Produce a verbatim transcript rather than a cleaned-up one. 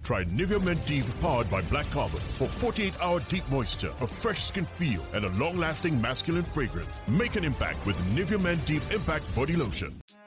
Try Nivea Men Deep powered by Black Carbon for forty-eight hour deep moisture, a fresh skin feel, and a long-lasting masculine fragrance. Make an impact with Nivea Men Deep Impact Body Lotion.